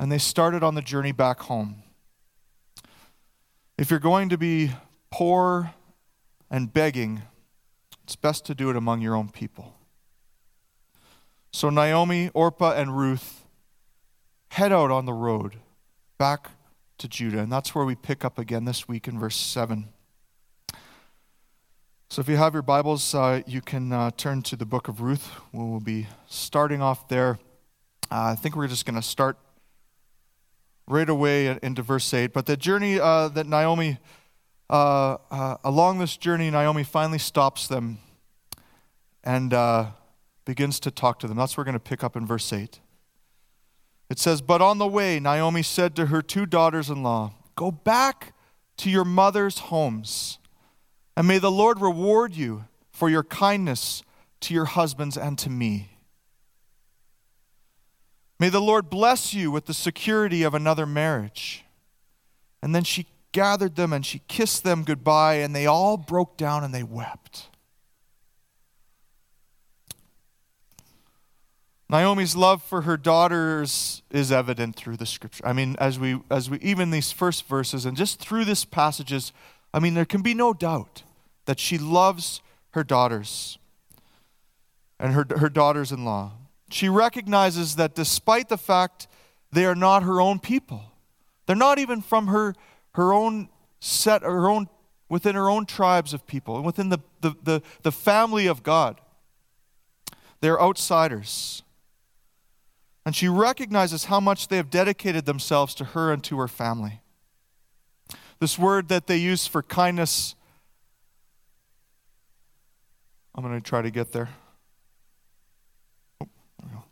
and they started on the journey back home. If you're going to be poor and begging, it's best to do it among your own people. So Naomi, Orpah, and Ruth head out on the road back to Judah, and that's where we pick up again this week in verse 7. So if you have your Bibles, you can turn to the book of Ruth. We'll be starting off there. I think we're just going to start right away into verse 8. But the journey that Naomi, along this journey, Naomi finally stops them and begins to talk to them. That's what we're going to pick up in verse 8. It says, "But on the way, Naomi said to her 2 daughters-in-law, 'Go back to your mother's homes, and may the Lord reward you for your kindness to your husbands and to me. May the Lord bless you with the security of another marriage.' And then she gathered them and she kissed them goodbye, and they all broke down and they wept." Naomi's love for her daughters is evident through the scripture. I mean, as we even these first verses and just through this passages, I mean, there can be no doubt that she loves her daughters and her daughters-in-law. She recognizes that despite the fact they are not her own people, they're not even from her own set, within her own tribes of people, and within the family of God. They're outsiders. And she recognizes how much they have dedicated themselves to her and to her family. This word that they use for kindness, I'm going to try to get there. Oh, there we go.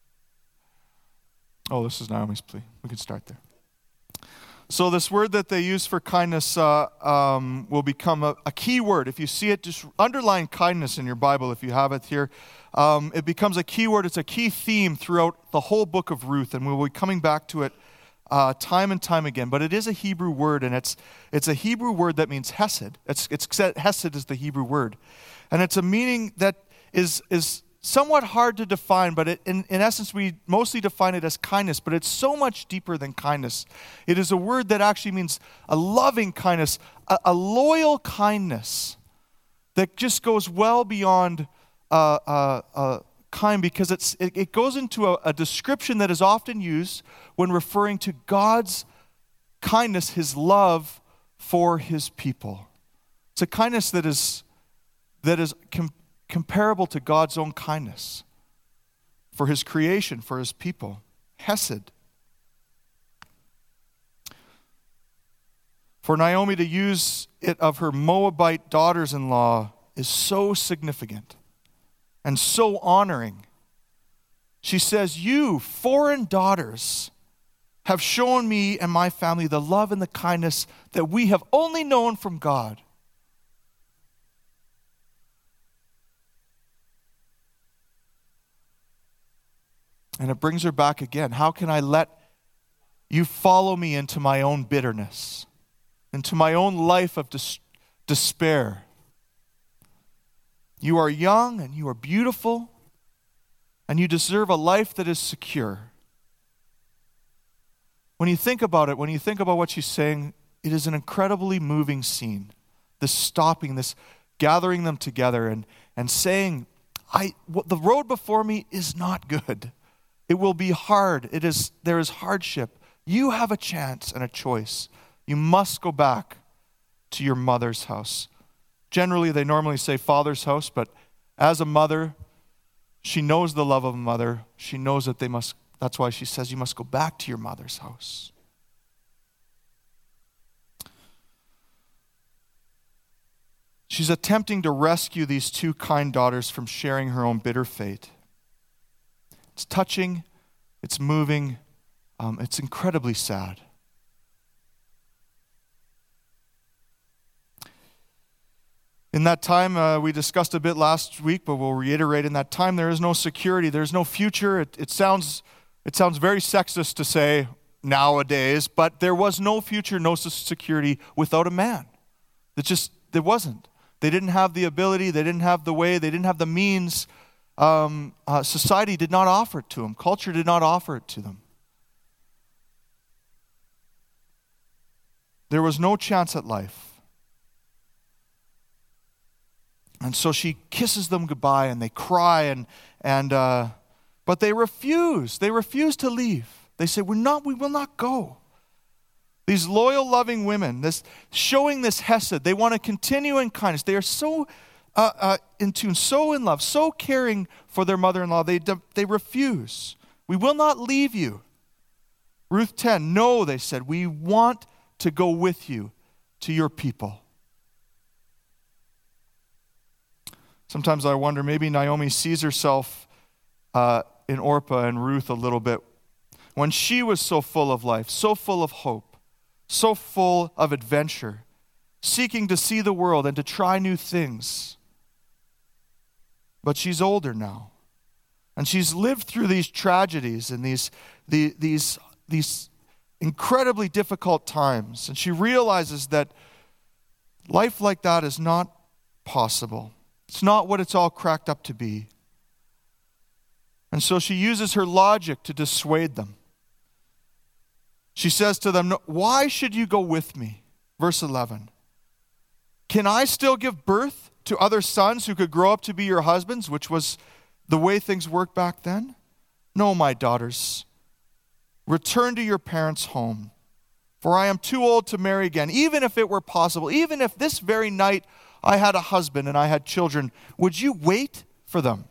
Oh, this is Naomi's plea. We can start there. So this word that they use for kindness will become a key word. If you see it, just underline kindness in your Bible if you have it here. It becomes a key word. It's a key theme throughout the whole book of Ruth, and we'll be coming back to it time and time again. But it is a Hebrew word, and it's a Hebrew word that means hesed. Hesed is the Hebrew word. And it's a meaning that is somewhat hard to define, but in essence, we mostly define it as kindness, but it's so much deeper than kindness. It is a word that actually means a loving kindness, a loyal kindness that just goes well beyond kind, because it goes into a description that is often used when referring to God's kindness, his love for his people. It's a kindness that is comparable to God's own kindness for his creation, for his people. Hesed. For Naomi to use it of her Moabite daughters-in-law is so significant and so honoring. She says, "You foreign daughters have shown me and my family the love and the kindness that we have only known from God." And it brings her back again. How can I let you follow me into my own bitterness, into my own life of despair? You are young and you are beautiful, and you deserve a life that is secure. When you think about it, when you think about what she's saying, it is an incredibly moving scene. This stopping, this gathering them together and saying, the road before me is not good. It will be hard. There is hardship. You have a chance and a choice. You must go back to your mother's house. Generally, they normally say father's house, but as a mother, she knows the love of a mother. She knows that that's why she says you must go back to your mother's house. She's attempting to rescue these 2 kind daughters from sharing her own bitter fate. It's touching, it's moving, it's incredibly sad. In that time, we discussed a bit last week, but we'll reiterate, in that time there is no security, there's no future. It sounds very sexist to say nowadays, but there was no future, no security without a man. There wasn't. They didn't have the ability, they didn't have the way, they didn't have the means. Society did not offer it to them. Culture did not offer it to them. There was no chance at life. And so she kisses them goodbye, and they cry, but they refuse. They refuse to leave. They say, we will not go. These loyal, loving women, showing this hesed, they want to continue in kindness. They are so in tune, so in love, so caring for their mother-in-law. They refuse. We will not leave you. Ruth 10, no, they said, we want to go with you to your people. Sometimes I wonder, maybe Naomi sees herself in Orpah and Ruth a little bit. When she was so full of life, so full of hope, so full of adventure, seeking to see the world and to try new things. But she's older now. And she's lived through these tragedies and these incredibly difficult times. And she realizes that life like that is not possible. It's not what it's all cracked up to be. And so she uses her logic to dissuade them. She says to them, why should you go with me? Verse 11. Can I still give birth to other sons who could grow up to be your husbands, which was the way things worked back then? No, my daughters. Return to your parents' home, for I am too old to marry again. Even if it were possible, even if this very night I had a husband and I had children, would you wait for them?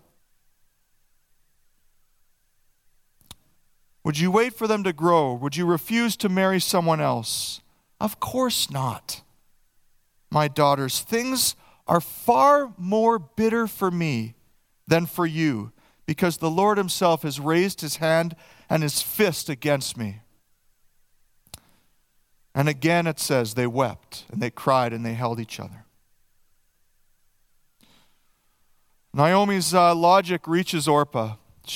Would you wait for them to grow? Would you refuse to marry someone else? Of course not. My daughters, things are far more bitter for me than for you, because the Lord himself has raised his hand and his fist against me. And again it says, they wept and they cried and they held each other. Naomi's logic reaches Orpah.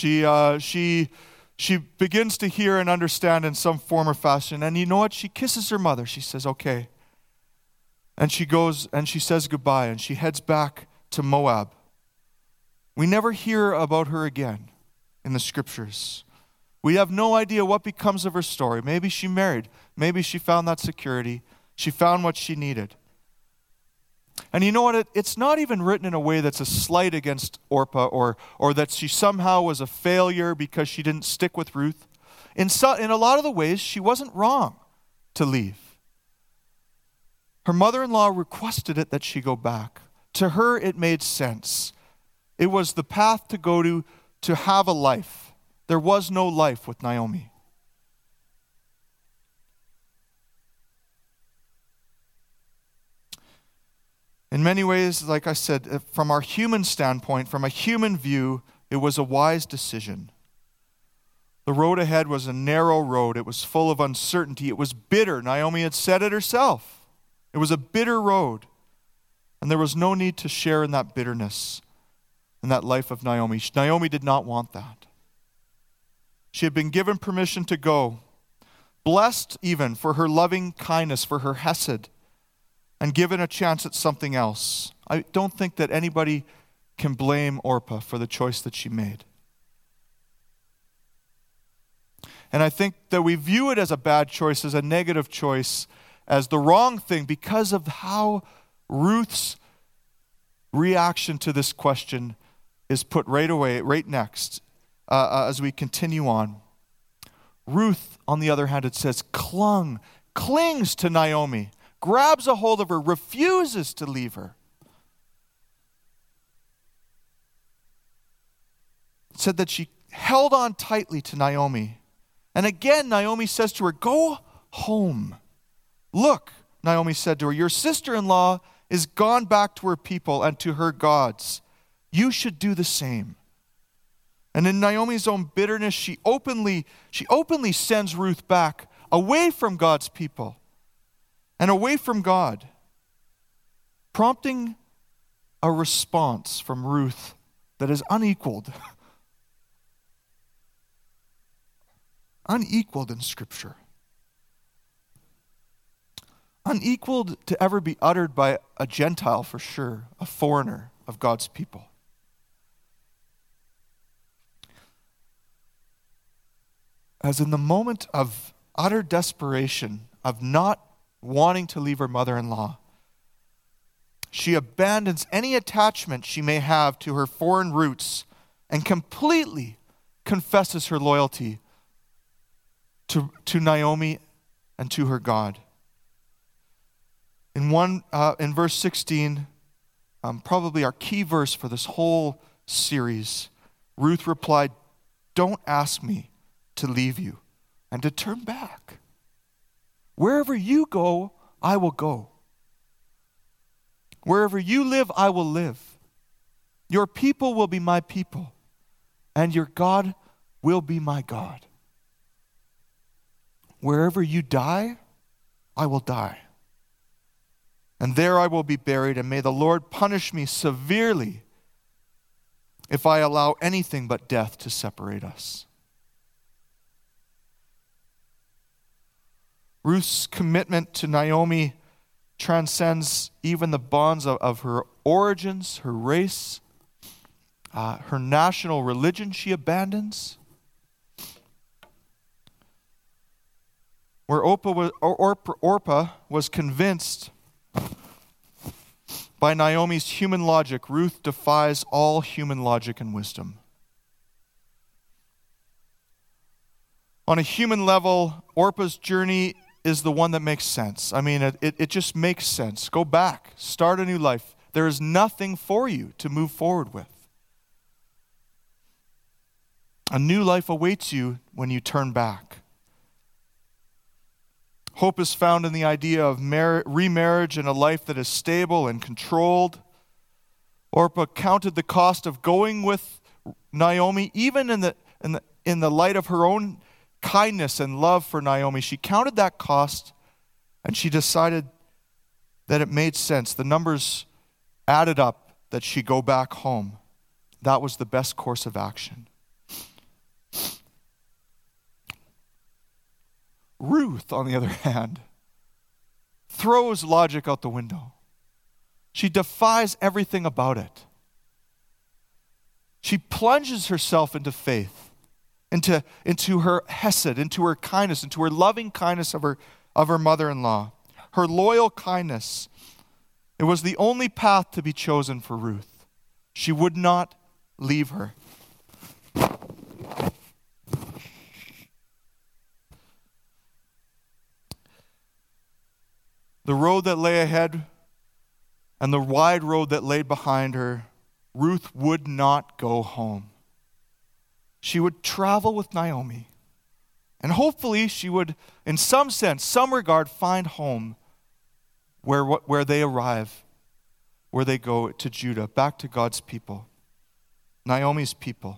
She begins to hear and understand in some form or fashion. And you know what? She kisses her mother. She says, okay. And she goes and she says goodbye, and she heads back to Moab. We never hear about her again in the scriptures. We have no idea what becomes of her story. Maybe she married. Maybe she found that security. She found what she needed. And you know what? It's not even written in a way that's a slight against Orpah or that she somehow was a failure because she didn't stick with Ruth. In a lot of the ways, she wasn't wrong to leave. Her mother-in-law requested it that she go back. To her, it made sense. It was the path to go to have a life. There was no life with Naomi. In many ways, like I said, from our human standpoint, from a human view, it was a wise decision. The road ahead was a narrow road. It was full of uncertainty. It was bitter. Naomi had said it herself. It was a bitter road. And there was no need to share in that bitterness in that life of Naomi. Naomi did not want that. She had been given permission to go, blessed even for her loving kindness, for her hesed, and given a chance at something else. I don't think that anybody can blame Orpah for the choice that she made. And I think that we view it as a bad choice, as a negative choice, as the wrong thing because of how Ruth's reaction to this question is put right away, right next, as we continue on. Ruth, on the other hand, it says, clings to Naomi, grabs a hold of her, refuses to leave her. It said that she held on tightly to Naomi. And again, Naomi says to her, go home. Look, Naomi said to her, your sister-in-law is gone back to her people and to her gods. You should do the same. And in Naomi's own bitterness, she openly sends Ruth back away from God's people and away from God, prompting a response from Ruth that is unequaled. Unequaled in Scripture. Unequaled to ever be uttered by a Gentile, for sure, a foreigner of God's people. As in the moment of utter desperation, of not wanting to leave her mother-in-law. She abandons any attachment she may have to her foreign roots and completely confesses her loyalty to Naomi and to her God. In verse 16, probably our key verse for this whole series, Ruth replied, "Don't ask me to leave you and to turn back. Wherever you go, I will go. Wherever you live, I will live. Your people will be my people, and your God will be my God. Wherever you die, I will die. And there I will be buried, and may the Lord punish me severely if I allow anything but death to separate us." Ruth's commitment to Naomi transcends even the bonds of her origins, her race, her national religion she abandons. Where Orpah was convinced by Naomi's human logic, Ruth defies all human logic and wisdom. On a human level, Orpah's journey is the one that makes sense. I mean, it just makes sense. Go back, start a new life. There is nothing for you to move forward with. A new life awaits you when you turn back. Hope is found in the idea of remarriage and a life that is stable and controlled. Orpah counted the cost of going with Naomi, even in the light of her own kindness and love for Naomi. She counted that cost, and she decided that it made sense. The numbers added up that she go back home. That was the best course of action. Ruth, on the other hand, throws logic out the window. She defies everything about it. She plunges herself into faith, into her hesed, into her kindness, into her loving kindness of her mother-in-law. Her loyal kindness. It was the only path to be chosen for Ruth. She would not leave her. The road that lay ahead and the wide road that lay behind her, Ruth would not go home. She would travel with Naomi. And hopefully she would, in some sense, some regard, find home where they arrive, where they go to Judah, back to God's people, Naomi's people.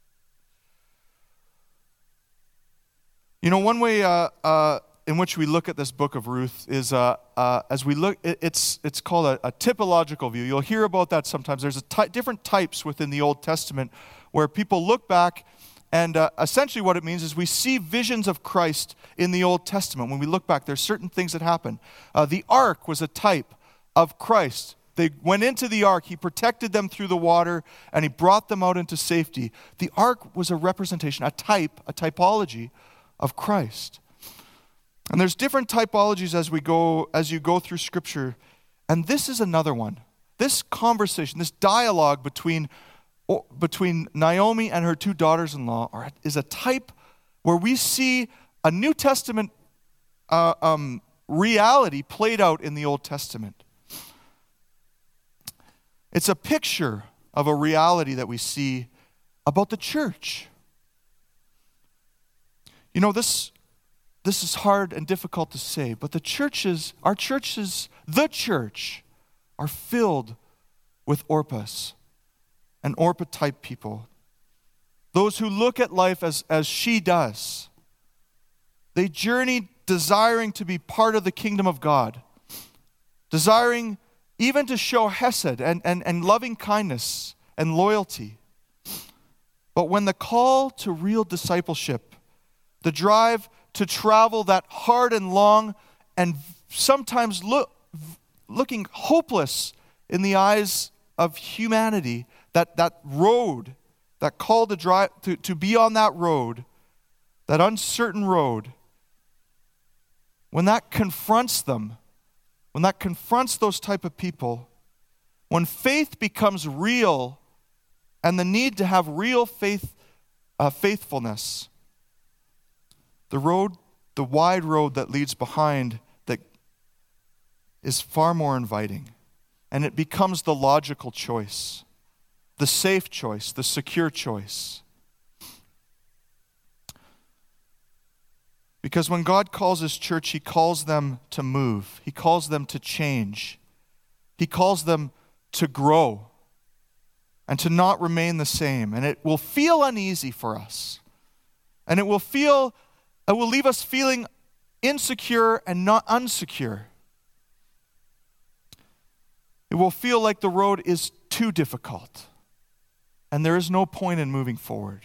You know, one way in which we look at this book of Ruth is as we look, it's called a typological view. You'll hear about that sometimes. There's different types within the Old Testament where people look back, and essentially what it means is we see visions of Christ in the Old Testament. When we look back, there's certain things that happen. The ark was a type of Christ. They went into the ark, he protected them through the water, and he brought them out into safety. The ark was a representation, a typology of Christ. And there's different typologies as you go through Scripture, and this is another one. This conversation, this dialogue between Naomi and her two daughters-in-law is a type where we see a New Testament reality played out in the Old Testament. It's a picture of a reality that we see about the church. You know, this is hard and difficult to say, but the church, are filled with Orpahs and Orpah-type people. Those who look at life as she does. They journey desiring to be part of the kingdom of God, desiring even to show hesed and loving kindness and loyalty. But when the call to real discipleship, the drive to travel that hard and long and sometimes looking hopeless in the eyes of humanity, that road, that call to drive to be on that road, that uncertain road, when that confronts them, when that confronts those type of people, when faith becomes real and the need to have real faithfulness, the wide road that leads behind that is far more inviting. And it becomes the logical choice, the safe choice, the secure choice. Because when God calls his church, he calls them to move. He calls them to change. He calls them to grow and to not remain the same. And it will feel uneasy for us. And it will leave us feeling insecure and not unsecure. It will feel like the road is too difficult. And there is no point in moving forward.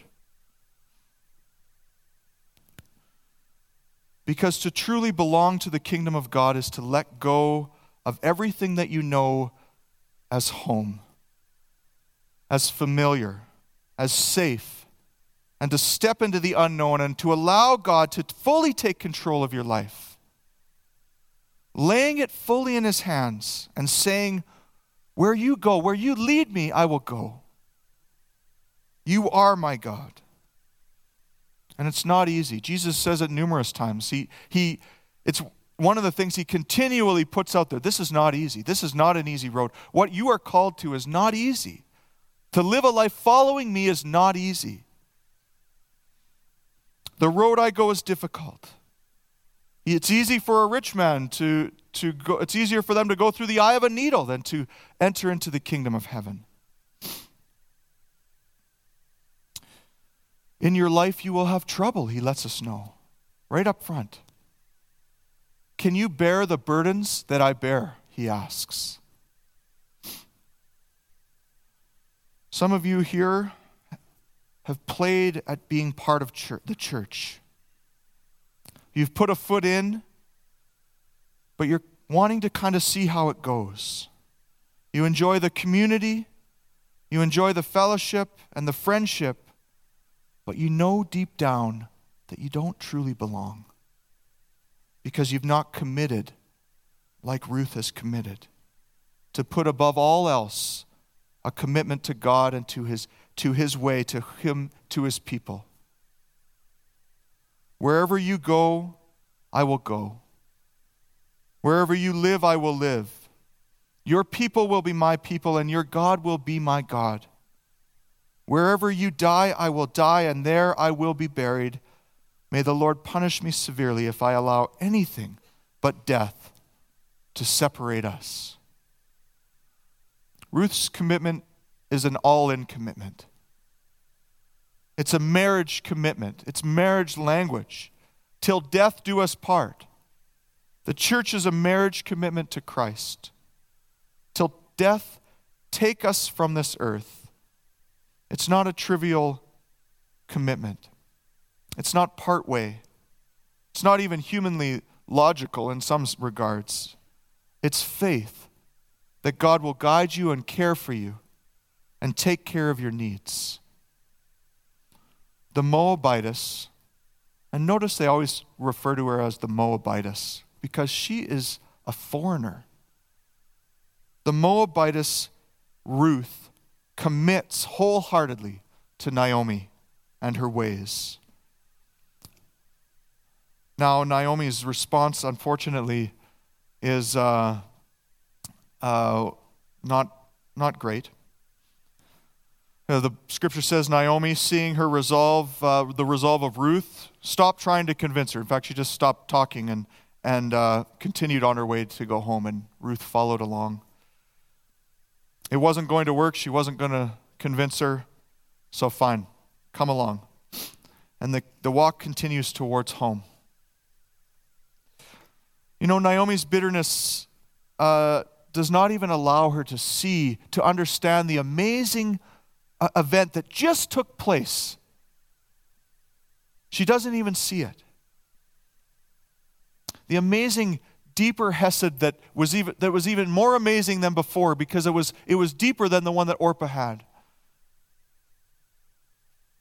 Because to truly belong to the kingdom of God is to let go of everything that you know as home, as familiar, as safe, and to step into the unknown and to allow God to fully take control of your life. Laying it fully in his hands and saying, where you go, where you lead me, I will go. You are my God. And it's not easy. Jesus says it numerous times. It's one of the things he continually puts out there. This is not easy. This is not an easy road. What you are called to is not easy. To live a life following me is not easy. The road I go is difficult. It's easy for a rich man to go. It's easier for them to go through the eye of a needle than to enter into the kingdom of heaven. In your life, you will have trouble, he lets us know, right up front. Can you bear the burdens that I bear, he asks. Some of you here have played at being part of the church. You've put a foot in, but you're wanting to kind of see how it goes. You enjoy the community, you enjoy the fellowship and the friendship, but you know deep down that you don't truly belong because you've not committed like Ruth has committed to put above all else a commitment to God and to his way, to him, to his people. Wherever you go, I will go. Wherever you live, I will live. Your people will be my people, and your God will be my God. Wherever you die, I will die, and there I will be buried. May the Lord punish me severely if I allow anything but death to separate us. Ruth's commitment is an all-in commitment. It's a marriage commitment. It's marriage language. Till death do us part. The church is a marriage commitment to Christ. Till death take us from this earth. It's not a trivial commitment. It's not part way. It's not even humanly logical in some regards. It's faith that God will guide you and care for you and take care of your needs. The Moabitess, and notice they always refer to her as the Moabitess because she is a foreigner. The Moabitess, Ruth, commits wholeheartedly to Naomi and her ways. Now, Naomi's response, unfortunately, is not great. The scripture says Naomi, seeing her resolve, the resolve of Ruth, stopped trying to convince her. In fact, she just stopped talking and continued on her way to go home, and Ruth followed along. It wasn't going to work. She wasn't going to convince her. So fine, come along. And the walk continues towards home. You know, Naomi's bitterness does not even allow her to understand the amazing event that just took place. She doesn't even see it. The amazing deeper hesed that was even more amazing than before because it was deeper than the one that Orpah had.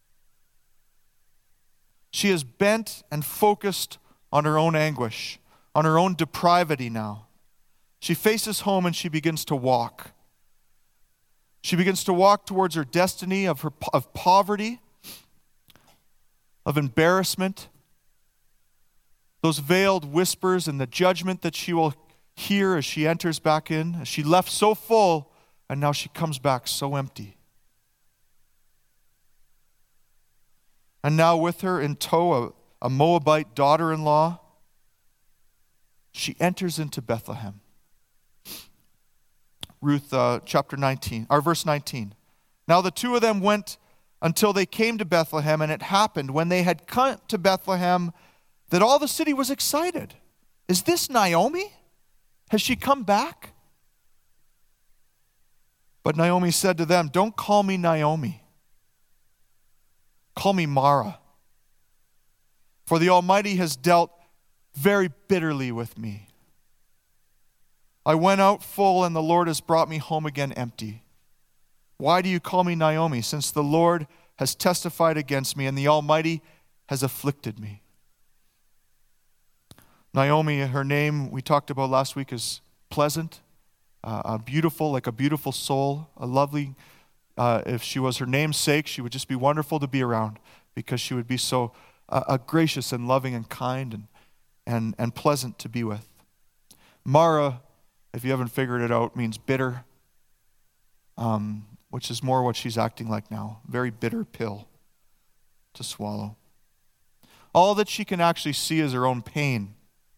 She is bent and focused on her own anguish, on her own depravity now. She faces home and she begins to walk. She begins to walk towards her destiny of poverty, of embarrassment, those veiled whispers and the judgment that she will hear as she enters back in. She left so full, and now she comes back so empty. And now with her in tow, a Moabite daughter-in-law, she enters into Bethlehem. Ruth chapter 19, or verse 19. Now the two of them went until they came to Bethlehem, and it happened when they had come to Bethlehem that all the city was excited. Is this Naomi? Has she come back? But Naomi said to them, don't call me Naomi. Call me Mara. For the Almighty has dealt very bitterly with me. I went out full, and the Lord has brought me home again empty. Why do you call me Naomi, since the Lord has testified against me, and the Almighty has afflicted me? Naomi, her name we talked about last week, is pleasant, beautiful, like a beautiful soul, a lovely. If she was her name's sake, she would just be wonderful to be around, because she would be so gracious and loving and kind and pleasant to be with. Mara, if you haven't figured it out, means bitter, which is more what she's acting like now. Very bitter pill to swallow. All that she can actually see is her own pain.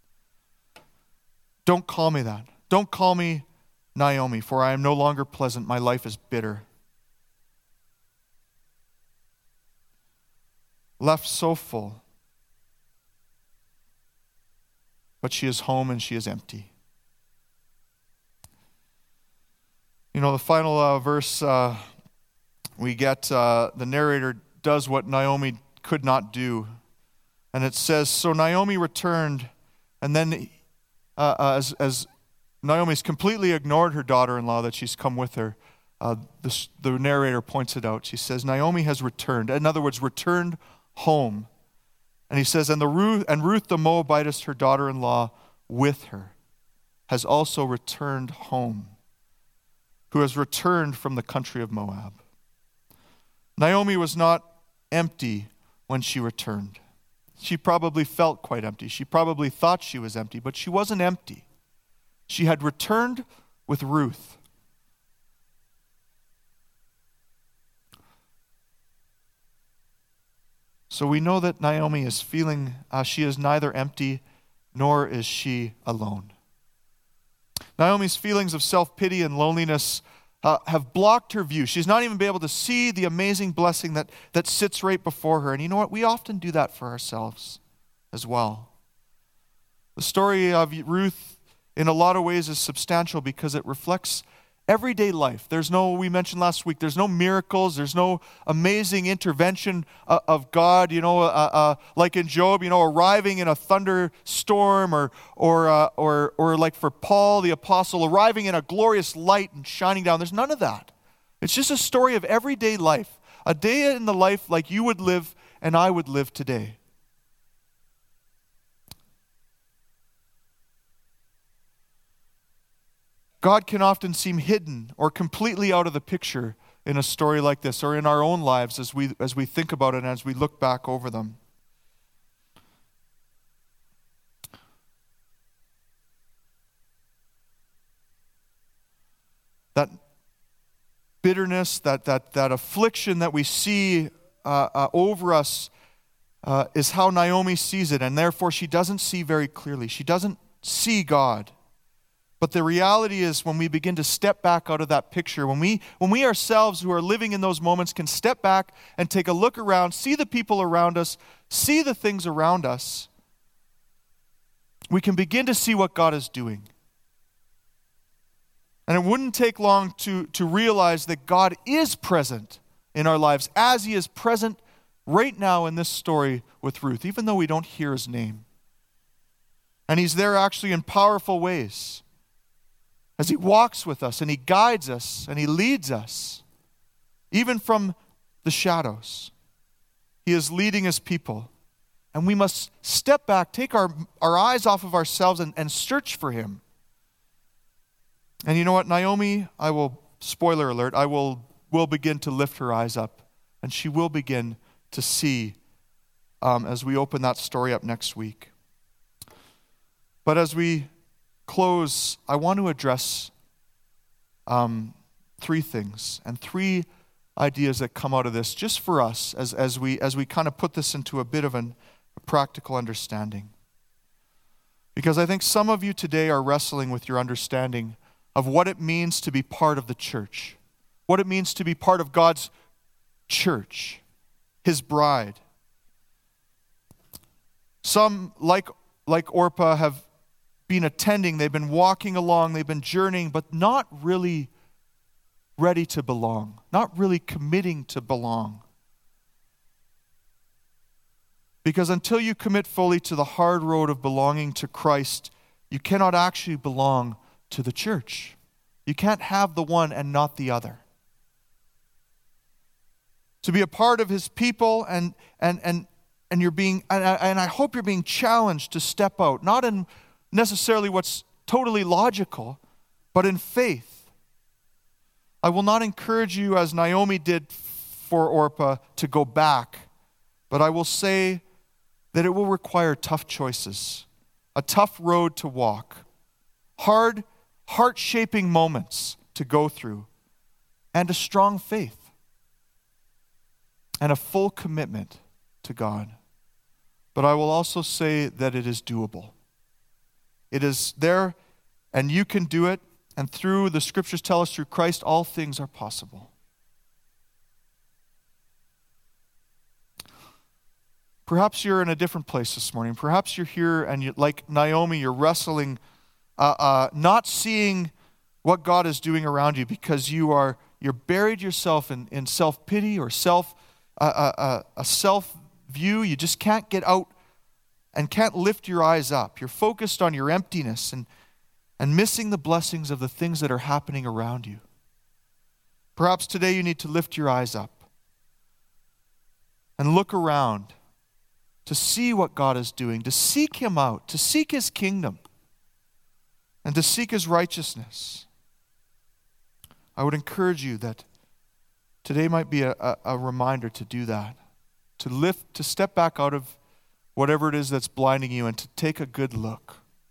Don't call me that. Don't call me Naomi, for I am no longer pleasant. My life is bitter. Left so full. But she is home and she is empty. You know, the final verse we get, the narrator does what Naomi could not do. And it says, so Naomi returned, and then as Naomi's completely ignored her daughter-in-law that she's come with her, the narrator points it out. She says, Naomi has returned. In other words, returned home. And he says, and Ruth the Moabitess, her daughter-in-law, with her, has also returned home, who has returned from the country of Moab. Naomi was not empty when she returned. She probably felt quite empty. She probably thought she was empty, but she wasn't empty. She had returned with Ruth. So we know that Naomi is feeling she is neither empty nor is she alone. Naomi's feelings of self-pity and loneliness have blocked her view. She's not even been able to see the amazing blessing that sits right before her. And you know what? We often do that for ourselves as well. The story of Ruth, in a lot of ways, is substantial because it reflects everyday life. We mentioned last week, there's no miracles, there's no amazing intervention of God, like in Job, arriving in a thunderstorm or like for Paul the apostle, arriving in a glorious light and shining down. There's none of that. It's just a story of everyday life, a day in the life like you would live and I would live today. God can often seem hidden or completely out of the picture in a story like this, or in our own lives as we think about it and as we look back over them. That bitterness, that affliction that we see over us is how Naomi sees it, and therefore she doesn't see very clearly. She doesn't see God. But the reality is, when we begin to step back out of that picture, when we ourselves who are living in those moments can step back and take a look around, see the people around us, see the things around us, we can begin to see what God is doing. And it wouldn't take long to realize that God is present in our lives as He is present right now in this story with Ruth, even though we don't hear His name. And He's there actually in powerful ways, as He walks with us and He guides us and He leads us, even from the shadows. He is leading His people. And we must step back, take our eyes off of ourselves and search for him. And you know what, Naomi, spoiler alert, will begin to lift her eyes up. And she will begin to see as we open that story up next week. But as we close, I want to address three things and three ideas that come out of this just for us as we kind of put this into a bit of a practical understanding. Because I think some of you today are wrestling with your understanding of what it means to be part of the church, what it means to be part of God's church, his bride. Some, like Orpah, have been attending, they've been walking along, they've been journeying, but not really ready to belong, not really committing to belong. Because until you commit fully to the hard road of belonging to Christ, you cannot actually belong to the church. You can't have the one and not the other. To be a part of his people and you're being, and I hope you're being challenged to step out, not in necessarily what's totally logical, but in faith. I will not encourage you, as Naomi did for Orpah, to go back, but I will say that it will require tough choices, a tough road to walk, hard, heart-shaping moments to go through, and a strong faith, and a full commitment to God. But I will also say that it is doable. It is there, and you can do it, and through the scriptures tell us through Christ, all things are possible. Perhaps you're in a different place this morning. Perhaps you're here and like Naomi, you're wrestling, not seeing what God is doing around you because you're buried yourself in self-pity or a self-view. You just can't get out and can't lift your eyes up. You're focused on your emptiness and missing the blessings of the things that are happening around you. Perhaps today you need to lift your eyes up and look around to see what God is doing, to seek him out, to seek his kingdom, and to seek his righteousness. I would encourage you that today might be a reminder to do that, to step back out of whatever it is that's blinding you and to take a good look.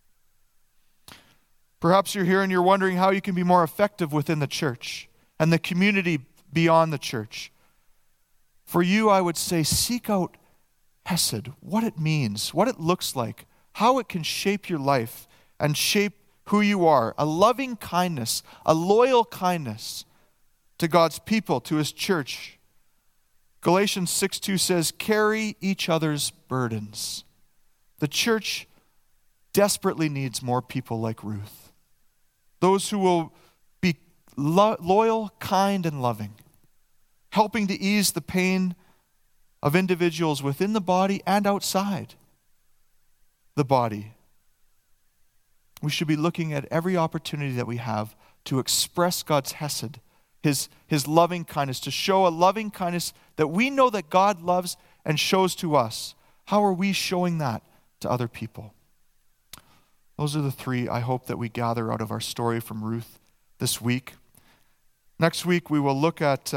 Perhaps you're here and you're wondering how you can be more effective within the church and the community beyond the church. For you, I would say, seek out Hesed, what it means, what it looks like, how it can shape your life and shape who you are. A loving kindness, a loyal kindness to God's people, to his church. Galatians 6:2 says, carry each other's burdens. The church desperately needs more people like Ruth. Those who will be loyal, kind, and loving, helping to ease the pain of individuals within the body and outside the body. We should be looking at every opportunity that we have to express God's Hesed, his loving kindness, to show a loving kindness that we know that God loves and shows to us. How are we showing that to other people? Those are the three I hope that we gather out of our story from Ruth this week. Next week we will look at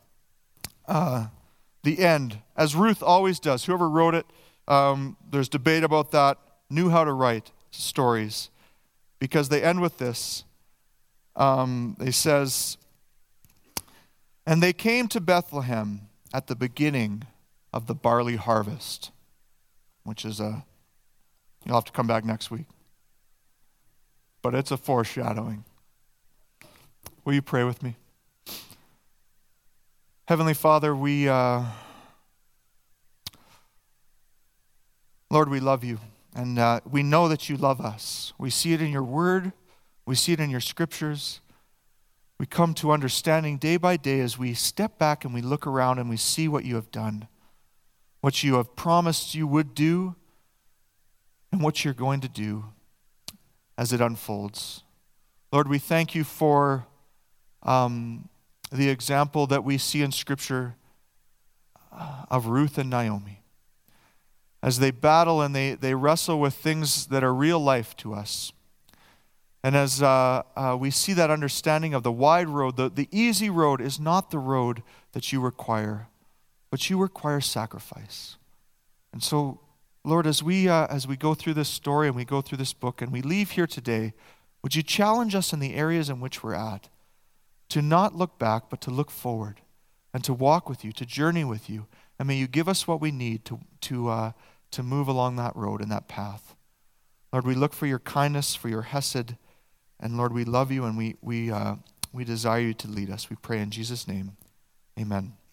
the end, as Ruth always does. Whoever wrote it, there's debate about that, knew how to write stories, because they end with this. They says, and they came to Bethlehem at the beginning of the barley harvest, which is you'll have to come back next week. But it's a foreshadowing. Will you pray with me? Heavenly Father, Lord, we love you, and we know that you love us. We see it in your word. We see it in your scriptures. We come to understanding day by day as we step back and we look around and we see what you have done, what you have promised you would do, and what you're going to do as it unfolds. Lord, we thank you for the example that we see in Scripture of Ruth and Naomi. as they battle and they wrestle with things that are real life to us. And as we see that understanding of the wide road, the easy road is not the road that you require, but you require sacrifice. And so, Lord, as we go through this story and we go through this book and we leave here today, would you challenge us in the areas in which we're at to not look back, but to look forward and to walk with you, to journey with you. And may you give us what we need to move along that road and that path. Lord, we look for your kindness, for your hesed, and Lord, we love you and we desire you to lead us. We pray in Jesus' name. Amen.